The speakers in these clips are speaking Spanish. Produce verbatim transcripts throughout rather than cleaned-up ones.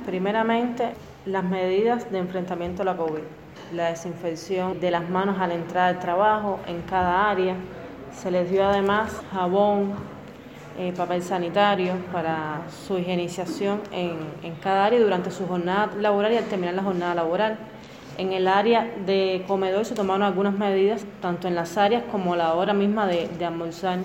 Primeramente, las medidas de enfrentamiento a la COVID, la desinfección de las manos al entrar al trabajo en cada área. Se les dio además jabón, eh, papel sanitario para su higienización en, en cada área durante su jornada laboral y al terminar la jornada laboral. En el área de comedor se tomaron algunas medidas, tanto en las áreas como a la hora misma de, de almorzar.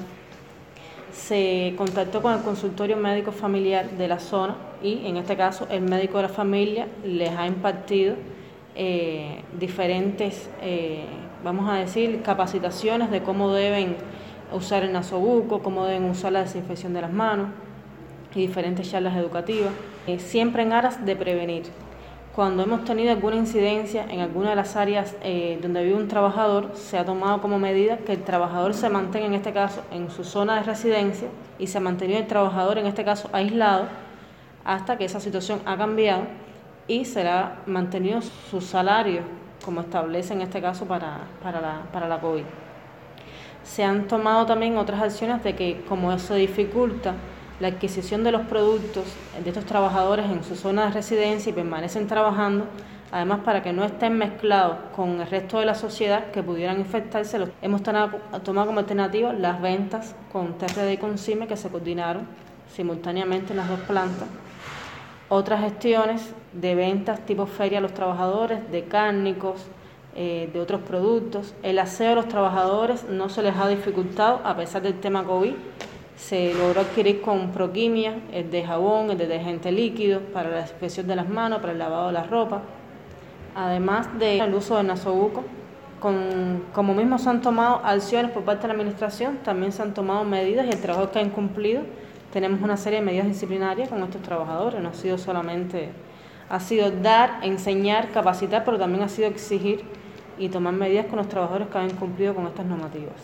Se contactó con el consultorio médico familiar de la zona y en este caso el médico de la familia les ha impartido eh, diferentes, eh, vamos a decir, capacitaciones de cómo deben usar el nasobuco, cómo deben usar la desinfección de las manos y diferentes charlas educativas, eh, siempre en aras de prevenir. Cuando hemos tenido alguna incidencia en alguna de las áreas eh, donde vive un trabajador, se ha tomado como medida que el trabajador se mantenga en este caso en su zona de residencia y se ha mantenido el trabajador en este caso aislado hasta que esa situación ha cambiado y será mantenido su salario como establece en este caso para, para, la, para la COVID. Se han tomado también otras acciones de que como eso dificulta la adquisición de los productos de estos trabajadores en su zona de residencia y permanecen trabajando, además para que no estén mezclados con el resto de la sociedad que pudieran infectarse, hemos tomado como alternativa las ventas con T R D y con C I M E que se coordinaron simultáneamente en las dos plantas. Otras gestiones de ventas tipo feria a los trabajadores, de cárnicos, eh, de otros productos. El aseo de los trabajadores no se les ha dificultado a pesar del tema COVID. Se logró adquirir con Proquimia, el de jabón, el de detergente líquido para la desinfección de las manos, para el lavado de la ropa, además del uso del nasobuco. Con, como mismo se han tomado acciones por parte de la administración, también se han tomado medidas y el trabajo que han cumplido. Tenemos una serie de medidas disciplinarias con estos trabajadores, no ha sido solamente, ha sido dar, enseñar, capacitar, pero también ha sido exigir y tomar medidas con los trabajadores que han cumplido con estas normativas.